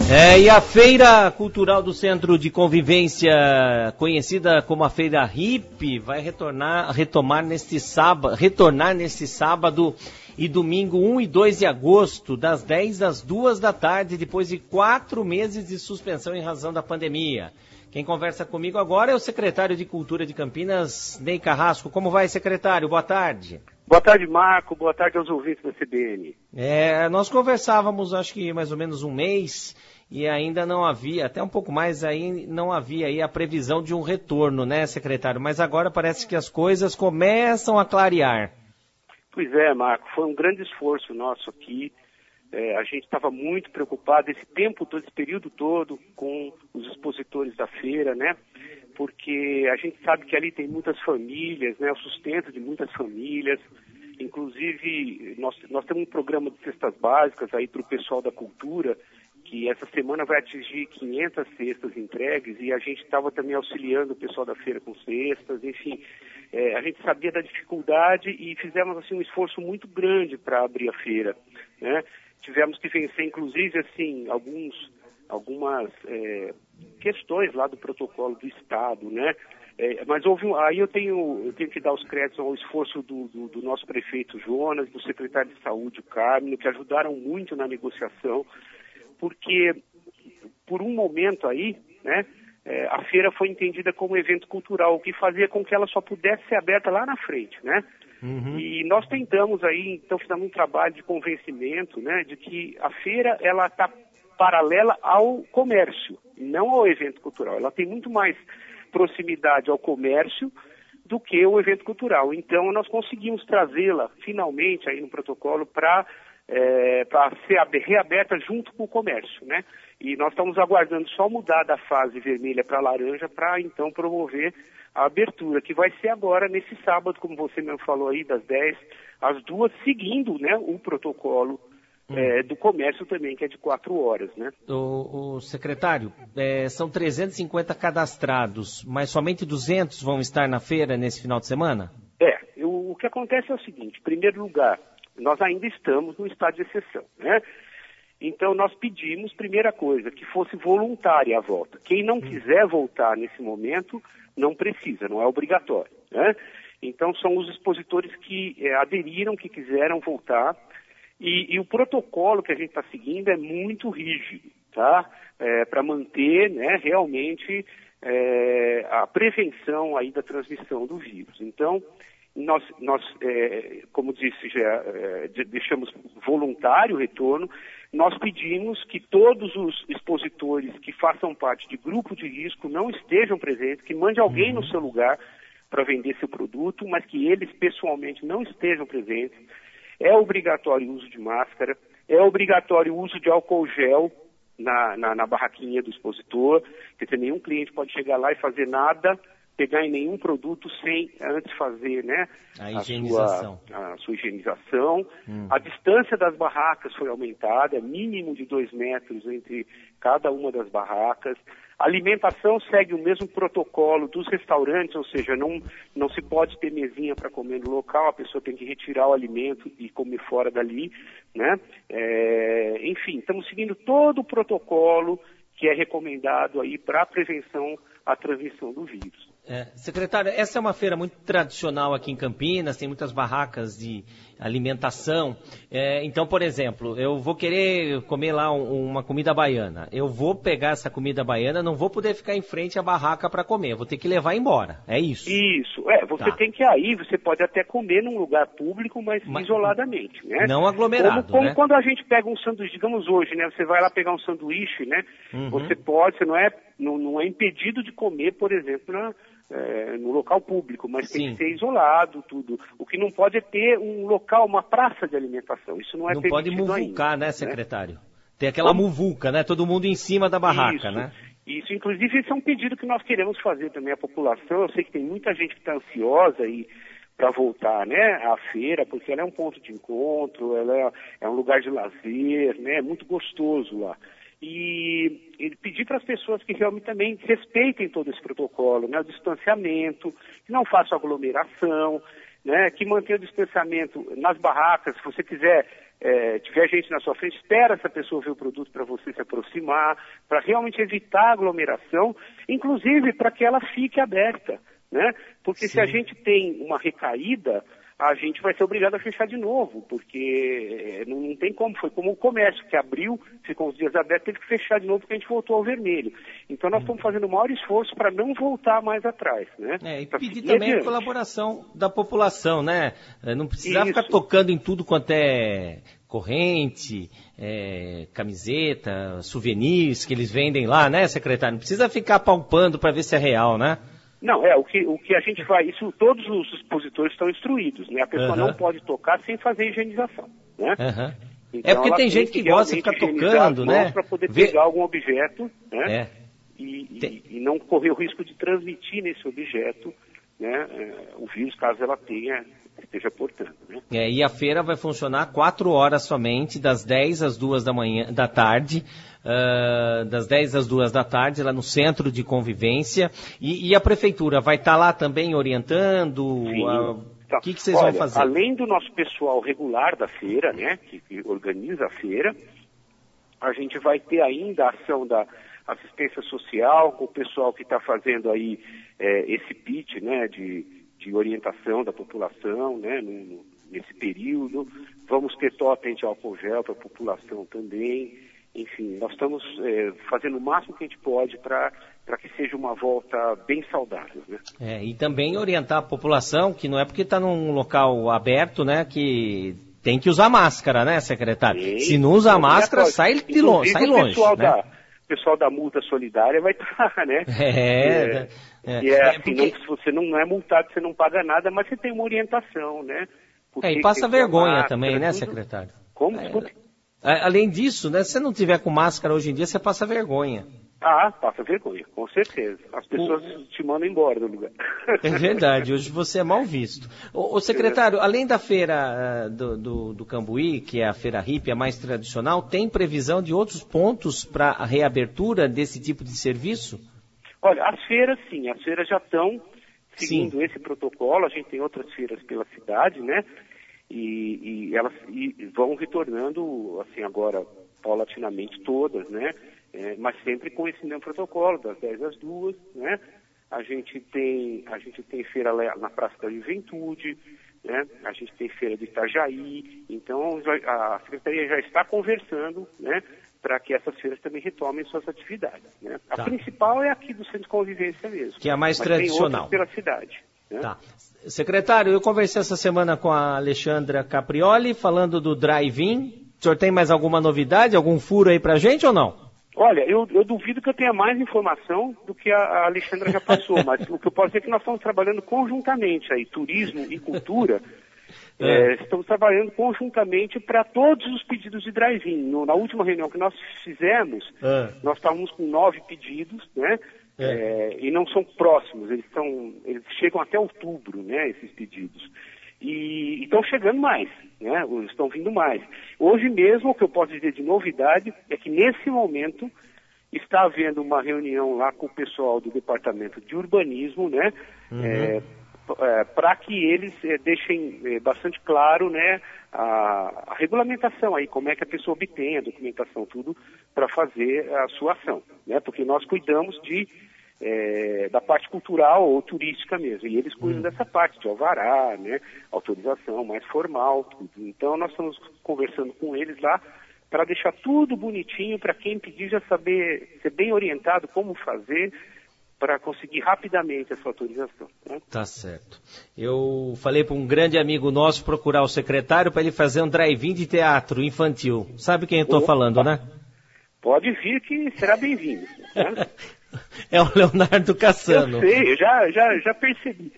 E a Feira Cultural do Centro de Convivência, conhecida como a Feira Hip, vai retornar neste sábado e domingo 1 e 2 de agosto, das 10 às 2 da tarde, depois de 4 meses de suspensão em razão da pandemia. Quem conversa comigo agora é o secretário de Cultura de Campinas, Ney Carrasco. Como vai, secretário? Boa tarde. Boa tarde, Marco. Boa tarde aos ouvintes da CBN. Nós conversávamos, acho que mais ou menos um mês, e ainda não havia, até um pouco mais aí, não havia aí a previsão de um retorno, né, secretário? Mas agora parece que as coisas começam a clarear. Pois é, Marco. Foi um grande esforço nosso aqui. A gente estava muito preocupado esse período todo com os expositores da feira, né? Porque a gente sabe que ali tem muitas famílias, né? O sustento de muitas famílias. Inclusive, nós temos um programa de cestas básicas aí para o pessoal da cultura, que essa semana vai atingir 500 cestas entregues, e a gente estava também auxiliando o pessoal da feira com cestas, enfim. A gente sabia da dificuldade e fizemos assim, um esforço muito grande para abrir a feira, né? Tivemos que vencer, inclusive, assim, algumas questões lá do protocolo do Estado, né? Mas aí eu tenho que dar os créditos ao esforço do nosso prefeito Jonas, do secretário de Saúde, o Carmino, que ajudaram muito na negociação, porque por um momento aí, né, a feira foi entendida como evento cultural, o que fazia com que ela só pudesse ser aberta lá na frente, né? Uhum. E nós tentamos aí, então fizemos um trabalho de convencimento, né, de que a feira, ela está paralela ao comércio, não ao evento cultural. Ela tem muito mais proximidade ao comércio do que o evento cultural. Então nós conseguimos trazê-la finalmente aí no protocolo para ser reaberta junto com o comércio, né? E nós estamos aguardando só mudar da fase vermelha para laranja para então promover a abertura, que vai ser agora nesse sábado, como você mesmo falou aí, das 10 às 2, seguindo, né, o protocolo do comércio também, que é de 4 horas, né? O secretário, são 350 cadastrados, mas somente 200 vão estar na feira nesse final de semana? O que acontece é o seguinte: em primeiro lugar, nós ainda estamos no estado de exceção, né? Então nós pedimos, primeira coisa, que fosse voluntária a volta. Quem não quiser voltar nesse momento, não precisa, não é obrigatório, né? Então são os expositores que aderiram, que quiseram voltar. E o protocolo que a gente está seguindo é muito rígido, tá? Para manter, né, realmente a prevenção aí da transmissão do vírus. Então, nós como disse, já deixamos voluntário o retorno. Nós pedimos que todos os expositores que façam parte de grupo de risco não estejam presentes, que mande alguém no seu lugar para vender seu produto, mas que eles pessoalmente não estejam presentes. É obrigatório o uso de máscara, é obrigatório o uso de álcool gel na barraquinha do expositor, quer dizer, nenhum cliente pode chegar lá e fazer nada, pegar em nenhum produto sem antes fazer, né, a sua higienização. A distância das barracas foi aumentada, mínimo de 2 metros entre cada uma das barracas. A alimentação segue o mesmo protocolo dos restaurantes, ou seja, não se pode ter mesinha para comer no local, a pessoa tem que retirar o alimento e comer fora dali, né? Enfim, estamos seguindo todo o protocolo que é recomendado aí para a prevenção à transmissão do vírus. Secretário, essa é uma feira muito tradicional aqui em Campinas, tem muitas barracas de alimentação. Então, por exemplo, eu vou querer comer lá uma comida baiana. Eu vou pegar essa comida baiana, não vou poder ficar em frente à barraca para comer, eu vou ter que levar embora, é isso? Isso, você tem que você pode até comer num lugar público, mas isoladamente, né? Não aglomerado, como né? Quando a gente pega um sanduíche, digamos hoje, né? Você vai lá pegar um sanduíche, né? Você não é impedido de comer, por exemplo, no local público, mas tem que ser isolado, tudo. O que não pode é ter um local, uma praça de alimentação. Isso não é permitido ainda. Não pode muvucar, né, secretário? Né? Tem aquela muvuca, né? Todo mundo em cima da barraca, né? Isso, inclusive, esse é um pedido que nós queremos fazer também à população. Eu sei que tem muita gente que está ansiosa para voltar, né, à feira, porque ela é um ponto de encontro, ela é um lugar de lazer, né? É muito gostoso lá. E pedir para as pessoas que realmente também respeitem todo esse protocolo, né, o distanciamento, que não façam aglomeração, né, que mantenha o distanciamento nas barracas. Se você quiser tiver gente na sua frente, espera essa pessoa ver o produto para você se aproximar, para realmente evitar aglomeração, inclusive para que ela fique aberta, né? Porque se a gente tem uma recaída, a gente vai ser obrigado a fechar de novo, porque não tem como. Foi como o comércio, que abriu, ficou uns dias aberto, teve que fechar de novo porque a gente voltou ao vermelho. Então nós estamos fazendo o maior esforço para não voltar mais atrás, né? E pedir também a colaboração da população, né? Não precisar ficar tocando em tudo quanto é corrente, camiseta, souvenirs que eles vendem lá, né, secretário? Não precisa ficar palpando para ver se é real, né? Não, o que a gente vai, isso todos os expositores estão instruídos, né? A pessoa não pode tocar sem fazer higienização, né? Então, porque tem gente que gosta de ficar tocando, né? Para poder pegar algum objeto, né? E não correr o risco de transmitir nesse objeto, né? O vírus, caso ela esteja portando, né? E a feira vai funcionar 4 horas somente, das 10 às 2 da tarde. Das 10 às 2 da tarde, lá no Centro de Convivência. E a Prefeitura vai estar lá também orientando? O que vocês vão fazer? Além do nosso pessoal regular da feira, né, que organiza a feira, a gente vai ter ainda a ação da assistência social, com o pessoal que está fazendo aí esse pitch, né, de orientação da população, né, nesse período. Vamos ter totem de álcool gel para a população também. Enfim, nós estamos fazendo o máximo que a gente pode para que seja uma volta bem saudável, né? E também orientar a população, que não é porque está num local aberto, né, que tem que usar máscara, né, secretário? Se não usa máscara, sai longe. O pessoal da multa solidária vai estar, né? Se você não é multado, você não paga nada, mas você tem uma orientação, né? E passa vergonha também, né, secretário? Como? Desculpe. Além disso, né, se você não tiver com máscara hoje em dia, você passa vergonha. Passa vergonha, com certeza. As pessoas te mandam embora do lugar. É verdade, hoje você é mal visto. O secretário, além da feira do Cambuí, que é a feira hippie, a mais tradicional, tem previsão de outros pontos para a reabertura desse tipo de serviço? Olha, as feiras já estão seguindo esse protocolo. A gente tem outras feiras pela cidade, né? E elas vão retornando, assim, agora, paulatinamente todas, né? Mas sempre com esse mesmo protocolo, das 10 às 2, né? A gente tem feira na Praça da Juventude, né? A gente tem feira de Itajaí. Então, a Secretaria já está conversando, né? Para que essas feiras também retomem suas atividades, né? A principal é aqui do Centro de Convivência mesmo. Que é a mais tradicional. Tem outras pela cidade. Né? Secretário, eu conversei essa semana com a Alexandra Caprioli, falando do drive-in. O senhor tem mais alguma novidade, algum furo aí pra gente ou não? Olha, eu duvido que eu tenha mais informação do que a Alexandra já passou, mas o que eu posso dizer é que nós estamos trabalhando conjuntamente aí, turismo e cultura, estamos trabalhando conjuntamente para todos os pedidos de drive-in. Na última reunião que nós fizemos, nós estávamos com 9 pedidos, né? E não são próximos, eles chegam até outubro, né, esses pedidos. E estão chegando mais, né, estão vindo mais. Hoje mesmo, o que eu posso dizer de novidade é que nesse momento está havendo uma reunião lá com o pessoal do Departamento de Urbanismo, né, para que eles deixem bastante claro, né, a regulamentação aí, como é que a pessoa obtém a documentação, tudo, para fazer a sua ação, né, porque nós cuidamos da parte cultural ou turística mesmo, e eles cuidam dessa parte de alvará, né, autorização mais formal, tudo. Então nós estamos conversando com eles lá para deixar tudo bonitinho, para quem pedir já saber, ser bem orientado como fazer, para conseguir rapidamente essa autorização. Né? Tá certo. Eu falei para um grande amigo nosso procurar o secretário para ele fazer um drive-in de teatro infantil. Sabe quem eu estou falando, né? Pode vir que será bem-vindo. Né? É o Leonardo Cassano. Eu sei, eu já percebi.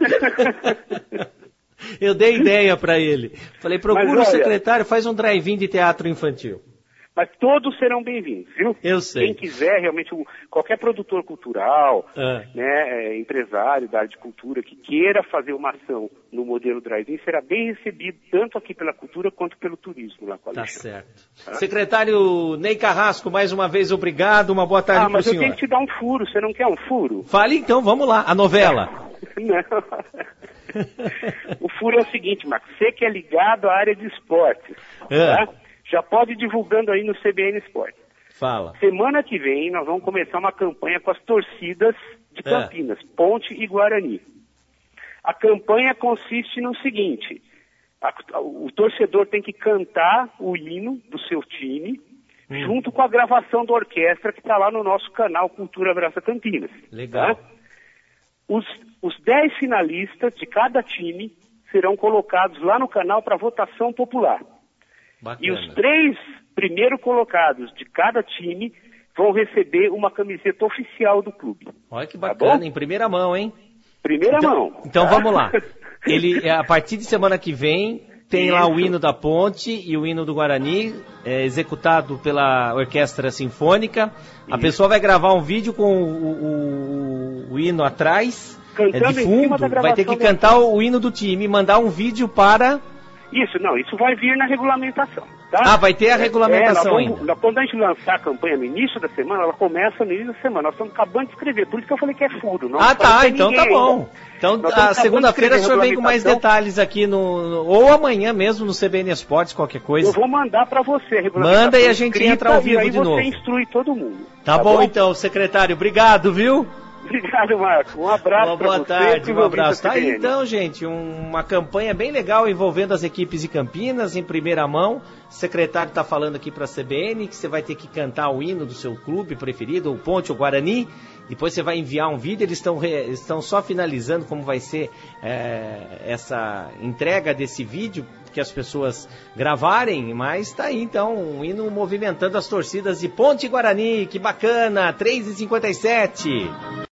Eu dei ideia para ele. Falei, procura o secretário, faz um drive-in de teatro infantil. Mas todos serão bem-vindos, viu? Eu sei. Quem quiser, realmente, qualquer produtor cultural, né, empresário da área de cultura, que queira fazer uma ação no modelo drive-in, será bem recebido, tanto aqui pela cultura quanto pelo turismo lá com a Alexandre. Tá certo. Tá? Secretário Ney Carrasco, mais uma vez, obrigado, uma boa tarde para o senhor. Mas eu tenho que te dar um furo, você não quer um furo? Fale então, vamos lá, a novela. Não. O furo é o seguinte, Marcos, você que é ligado à área de esportes, tá? Já pode ir divulgando aí no CBN Esporte. Fala. Semana que vem nós vamos começar uma campanha com as torcidas de Campinas, Ponte e Guarani. A campanha consiste no seguinte, o torcedor tem que cantar o hino do seu time, junto com a gravação da orquestra que está lá no nosso canal Cultura Abraça Campinas. Legal. Tá? Os 10 finalistas de cada time serão colocados lá no canal para votação popular. Bacana. E os 3 primeiros colocados de cada time vão receber uma camiseta oficial do clube. Olha que bacana, em primeira mão, hein? Primeira mão. Então vamos lá. A partir de semana que vem, tem lá o hino da Ponte e o hino do Guarani, executado pela Orquestra Sinfônica. A pessoa vai gravar um vídeo com o hino atrás, cantando de fundo, vai ter que cantar o hino do time e mandar um vídeo para... Isso vai vir na regulamentação. Tá? Vai ter a regulamentação ainda. Quando a gente lançar a campanha no início da semana, ela começa no início da semana. Nós estamos acabando de escrever, por isso que eu falei que é furo. Não Então tá bom. Ainda. Então, a segunda-feira o senhor vem com mais detalhes aqui ou amanhã mesmo no CBN Esportes, qualquer coisa. Eu vou mandar para você a regulamentação. Manda e a gente entra ao vivo de novo. Aí você instrui todo mundo. Tá bom então, secretário. Obrigado, viu? Obrigado, Marco. Um abraço para você. Boa tarde, um abraço. Tá aí então, gente, uma campanha bem legal envolvendo as equipes de Campinas em primeira mão. O secretário está falando aqui para a CBN que você vai ter que cantar o hino do seu clube preferido, o Ponte ou Guarani. Depois você vai enviar um vídeo, eles estão só finalizando como vai ser essa entrega desse vídeo que as pessoas gravarem, mas está aí então um hino movimentando as torcidas de Ponte e Guarani, que bacana, 3h57.